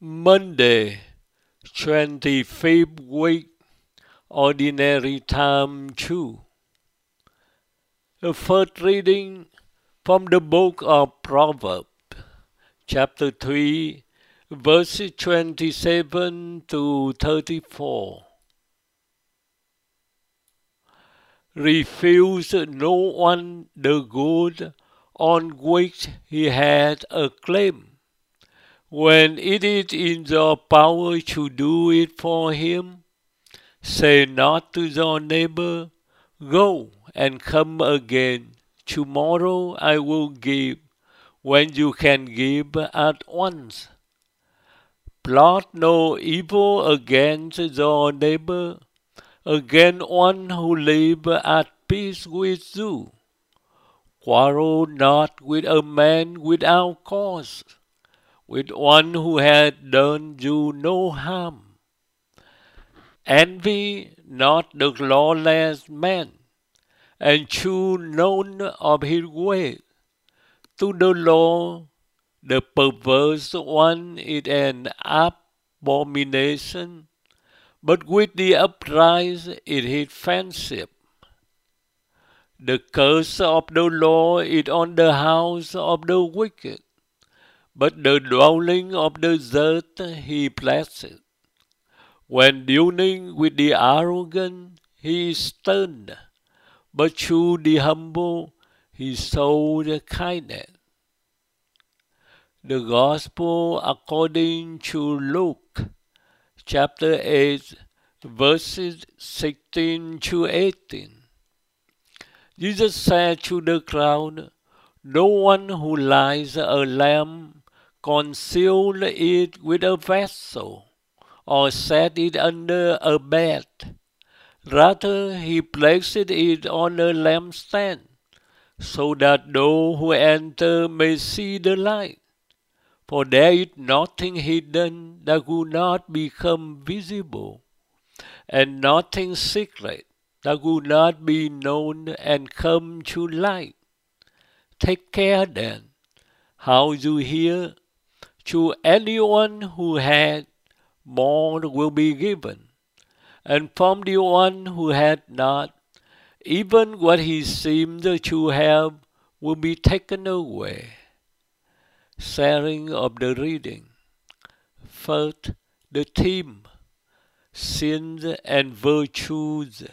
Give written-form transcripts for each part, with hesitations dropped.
Monday, 25th week, Ordinary Time 2. The first reading from the book of Proverbs, chapter 3, verses 27 to 34. Refuse no one the good on which he had a claim, when it is in your power to do it for him. Say not to your neighbor, "Go and come again. Tomorrow I will give," when you can give at once. Plot no evil against your neighbor, against one who lives at peace with you. Quarrel not with a man without cause, with one who has done you no harm. Envy not the lawless man, and choose none of his way. To the law, the perverse one is an abomination, but with the upright it is friendship. The curse of the law is on the house of the wicked, but the dwelling of the just he blesses. When dealing with the arrogant, he is stern, but to the humble he shows kindness. The Gospel according to Luke, chapter 8, verses 16 to 18. Jesus said to the crowd, "No one who lights a lamp conceals it with a vessel, or set it under a bed. Rather, he places it on a lampstand, so that those who enter may see the light. For there is nothing hidden that will not become visible, and nothing secret that will not be known and come to light. Take care then how you hear. To anyone who has, more will be given, and from the one who had not, even what he seemed to have will be taken away." Sharing of the reading. First, the theme, sins and virtues.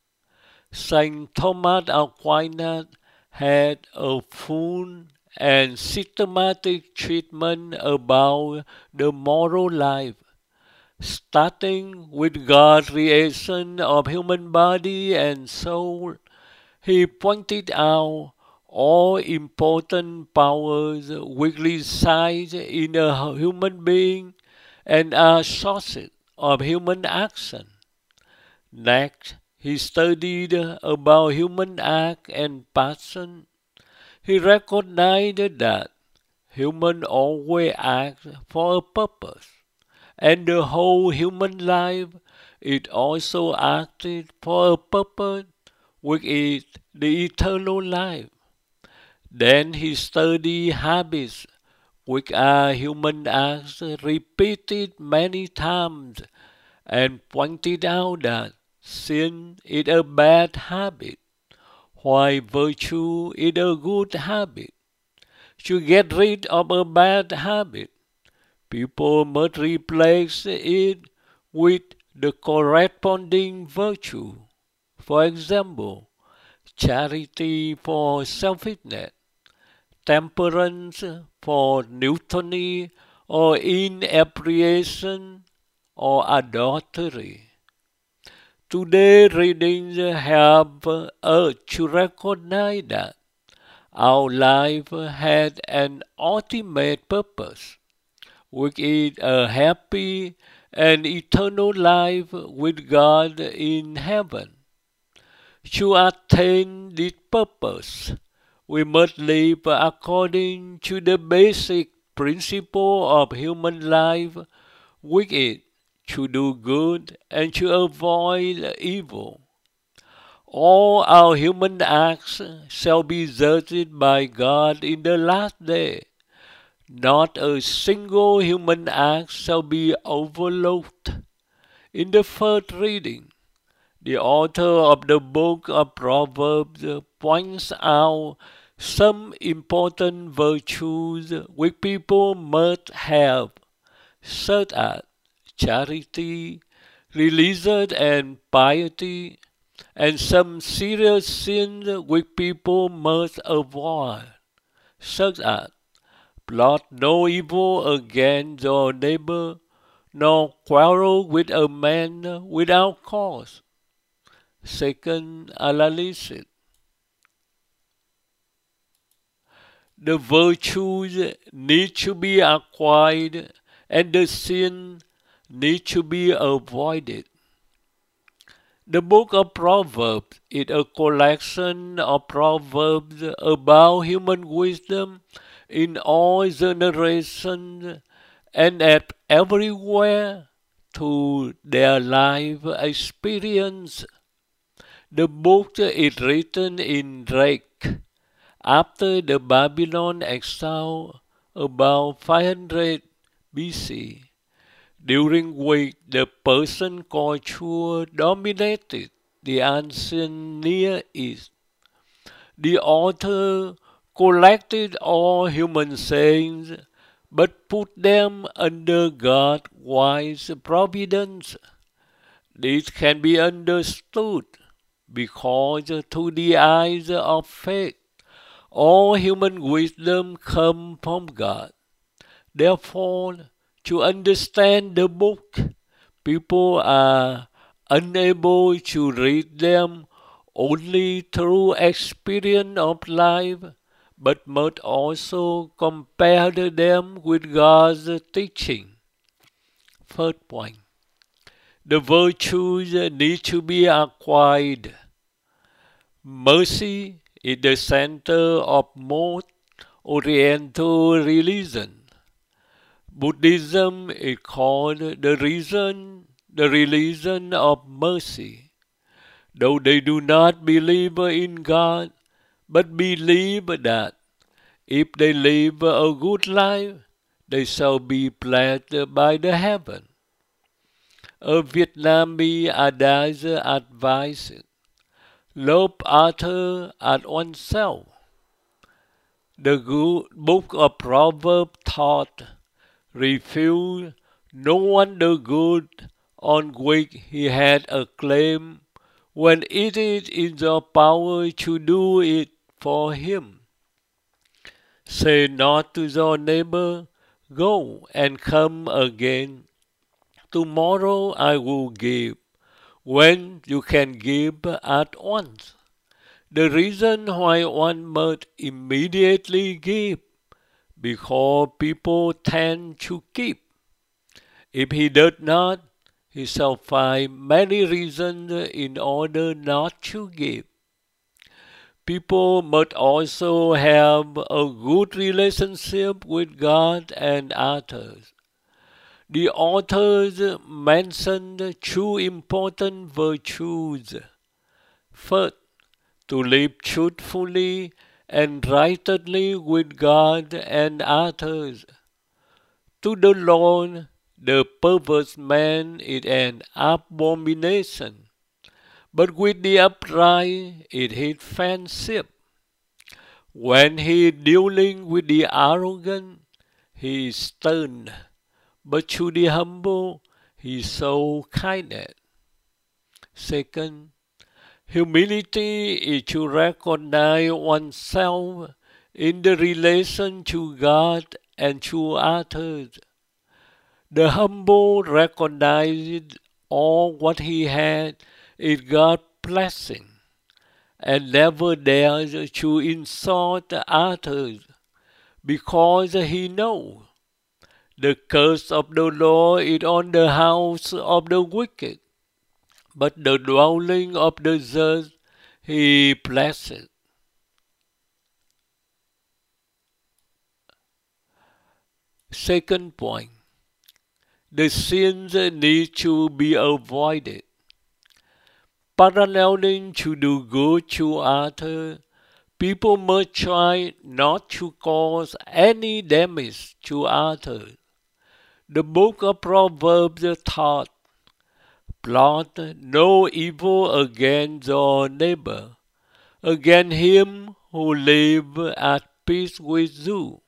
Saint Thomas Aquinas had a full and systematic treatment about the moral life, starting with God's creation of human body and soul. He pointed out all important powers which reside in a human being and are sources of human action. Next, he studied about human act and passion. He recognized that humans always act for a purpose, and the whole human life is also acted for a purpose, which is the eternal life. Then he studied habits, which are human acts repeated many times, and pointed out that sin is a bad habit, while virtue is a good habit. To get rid of a bad habit, people must replace it with the corresponding virtue. For example, charity for selfishness, temperance for gluttony or inebriation or adultery. Today's readings help us to recognize that our life has an ultimate purpose, which is a happy and eternal life with God in heaven. To attain this purpose, we must live according to the basic principle of human life, which is to do good and to avoid evil. All our human acts shall be judged by God in the last day. Not a single human act shall be overlooked. In the first reading, the author of the book of Proverbs points out some important virtues which people must have, such as charity, religion, and piety, and some serious sins which people must avoid, such as plot no evil against your neighbor, nor quarrel with a man without cause. Second analysis. The virtues need to be acquired and the sin need to be avoided. The book of Proverbs is a collection of proverbs about human wisdom in all generations and at everywhere to their life experience. The book is written in Greek after the Babylon exile about 500 BC, during which the Persian culture dominated the ancient Near East. The author collected all human sayings but put them under God's wise providence. This can be understood because through the eyes of faith, all human wisdom comes from God. Therefore, to understand the book, people are unable to read them only through experience of life, but must also compare them with God's teaching. First point. The virtues need to be acquired. Mercy is the center of most Oriental religion. Buddhism is called the religion of mercy. Though they do not believe in God, but believe that if they live a good life, they shall be blessed by the heaven. A Vietnamese adage advises, love others as oneself. The book of Proverbs taught, refuse no one the good on which he had a claim when it is in your power to do it for him. Say not to your neighbor, go and come again. Tomorrow I will give, when you can give at once. The reason why one must immediately give, because people tend to keep. If he does not, he shall find many reasons in order not to give. People must also have a good relationship with God and others. The authors mentioned two important virtues. First, to live truthfully and rightly with God and others. To the Lord, the perverse man is an abomination, but with the upright it is friendship. When he is dealing with the arrogant, he is stern, but to the humble he shows kindness. Second, humility is to recognize oneself in the relation to God and to others. The humble recognizes all what he has is God's blessing and never dares to insult others because he knows the curse of the Lord is on the house of the wicked, but the dwelling of the just he blesses. Second point, the sins need to be avoided. Paralleling to do good to others, People must try not to cause any damage to others. The book of Proverbs taught, plot no evil against your neighbor, against him who lives at peace with you.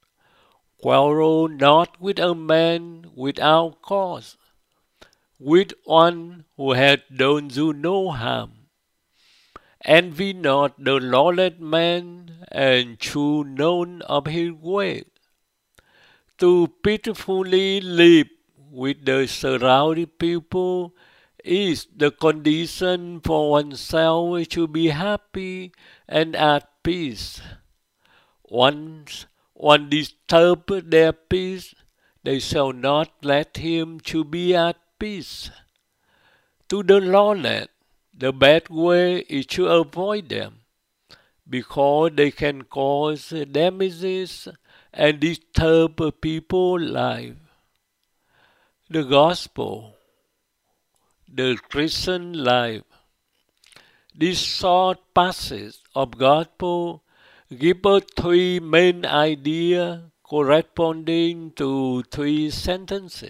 Quarrel not with a man without cause, with one who hath done you no harm. Envy not the lawless man, and chew none of his way. To peacefully live with the surrounding people is the condition for oneself to be happy and at peace. Once one disturbs their peace, they shall not let him to be at peace. To the lawless, the best way is to avoid them, because they can cause damages and disturb people's lives. The Gospel, the Christian life. This short passage of Gospel gives us three main ideas corresponding to three sentences.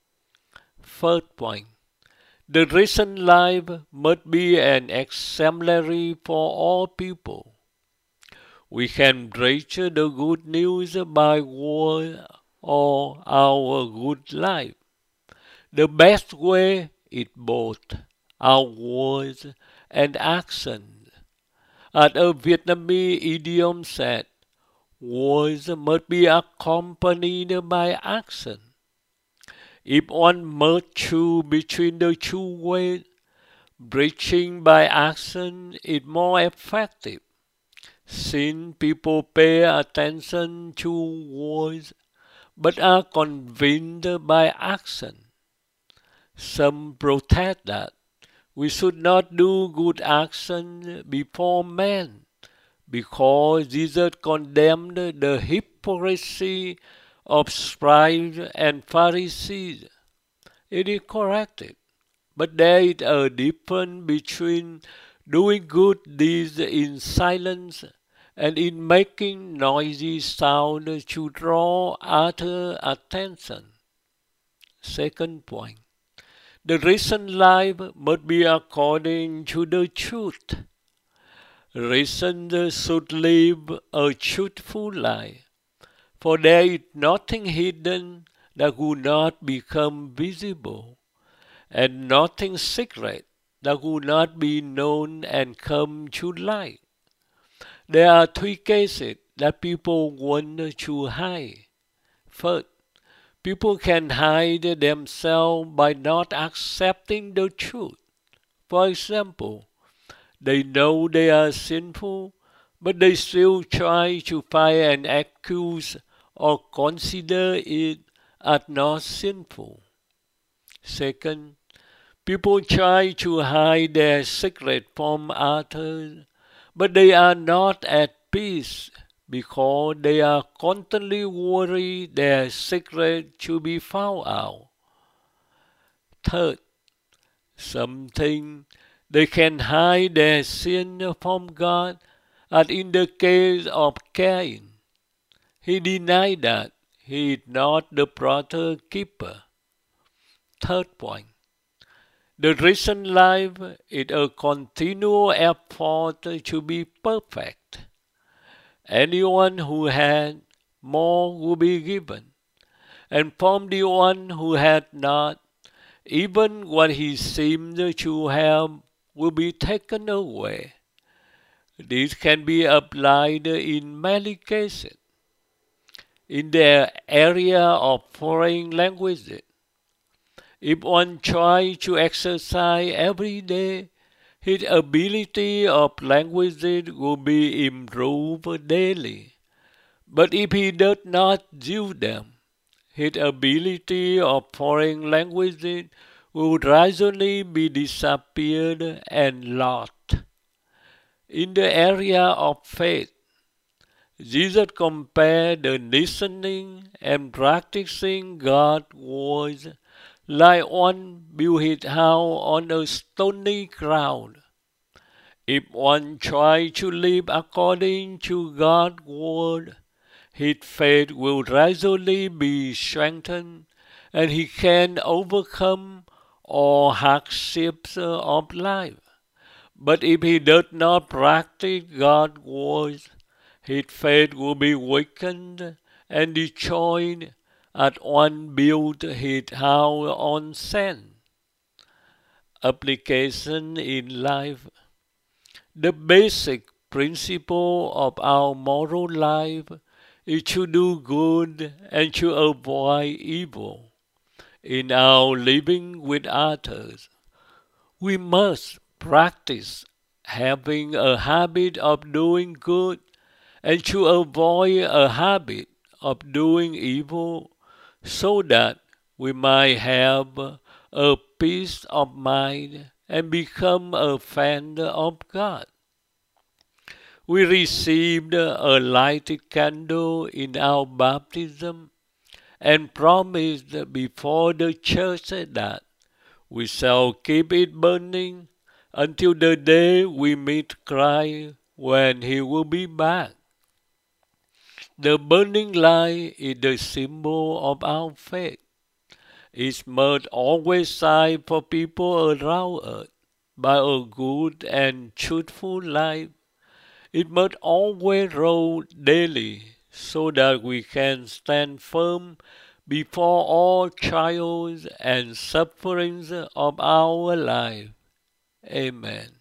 First point, the Christian life must be an exemplary for all people. We can preach the good news by word or our good life. The best way is both our words and actions. As a Vietnamese idiom said, words must be accompanied by action. If one must choose between the two ways, preaching by action is more effective, since people pay attention to words but are convinced by action. Some protest that we should not do good action before men, because Jesus condemned the hypocrisy of scribes and Pharisees. It is corrected, but there is a difference between doing good deeds in silence and in making noisy sound to draw other attention. Second point, the Christian life must be according to the truth. Christians should live a truthful life, for there is nothing hidden that would not become visible, and nothing secret that would not be known and come to light. There are three cases that people want to hide. First, people can hide themselves by not accepting the truth. For example, they know they are sinful, but they still try to find an excuse or consider it as not sinful. Second, people try to hide their secret from others, but they are not at peace because they are constantly worried their secret to be found out. Third, something they can hide their sin from God, as in the case of Cain. He denied that he is not the brother keeper. Third point, the Christian life is a continual effort to be perfect. Anyone who has more will be given, and from the one who has not, even what he seems to have will be taken away. This can be applied in many cases. In the area of foreign languages, if one tries to exercise every day, his ability of languages will be improved daily. But if he does not use them, his ability of foreign languages will gradually be disappeared and lost. In the area of faith, Jesus compared the listening and practicing God's words like one built his house on a stony ground. If one tries to live according to God's word, his faith will gradually be strengthened, and he can overcome all hardships of life. But if he does not practice God's words, his faith will be weakened and destroyed as one builds his house on sand. Application in life. The basic principle of our moral life is to do good and to avoid evil. In our living with others, we must practice having a habit of doing good and to avoid a habit of doing evil so that we might have a peace of mind and become a friend of God. We received a lighted candle in our baptism and promised before the church that we shall keep it burning until the day we meet Christ when he will be back. The burning light is the symbol of our faith. It must always shine for people around us by a good and truthful life. It must always roll daily so that we can stand firm before all trials and sufferings of our life. Amen.